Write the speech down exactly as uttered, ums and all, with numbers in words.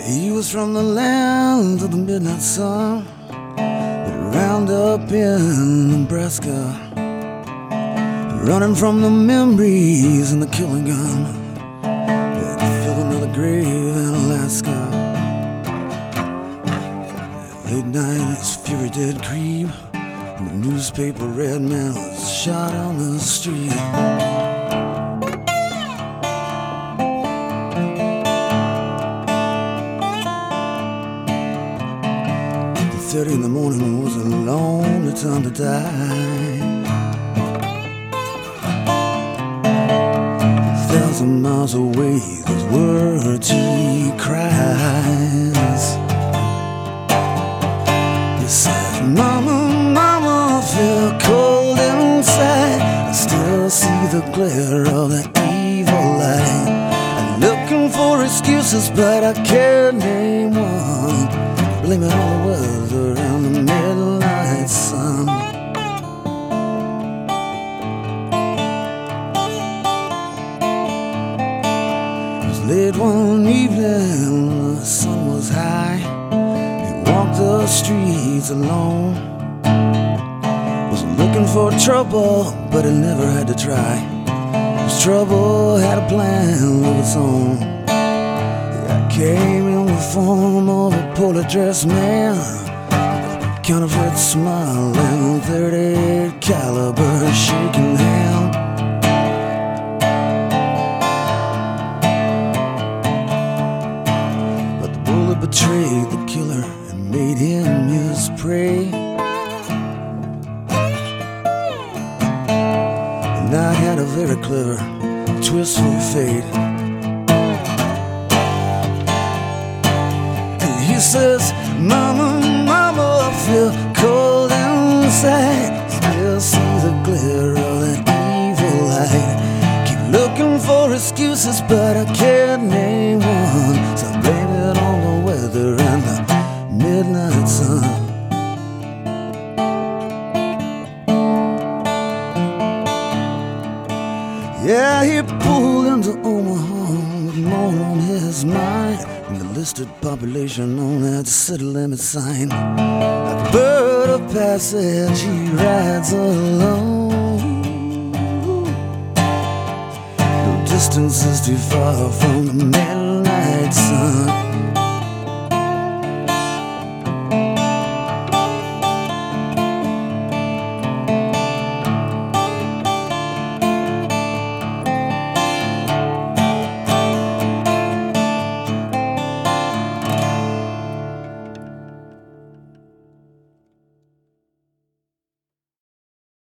He was from the land of the midnight sun, round up in Nebraska, running from the memories and the killing gun that filled another grave in Alaska. Late night, his fury did creep, and the newspaper red man was shot on the street. Thirty in the morning was a lonely time to die. A thousand miles away, those words he cries. He said, "Mama, Mama, I feel cold inside. I still see the glare of that evil light. I'm looking for excuses, but I can't name one. Blame it on the weather and the midnight sun." It was late one evening, the sun was high. He walked the streets alone. Wasn't looking for trouble, but he never had to try. His trouble had a plan of its own. Came in the form of a poorly dressed man, counterfeit smile and thirty-eight caliber shaking hand. But the bullet betrayed the killer and made him his prey. And I had a very clever twist for fate. He says, "Mama, Mama, I feel cold inside. Still see the glare of that evil light. Keep looking for excuses, but I can't name one. So I blame it on the weather and the midnight sun." Yeah, he pulled into Omaha with more on his mind than the listed population on that city limit sign. Like a bird of passage, he rides alone. No distance is too far from the midnight sun.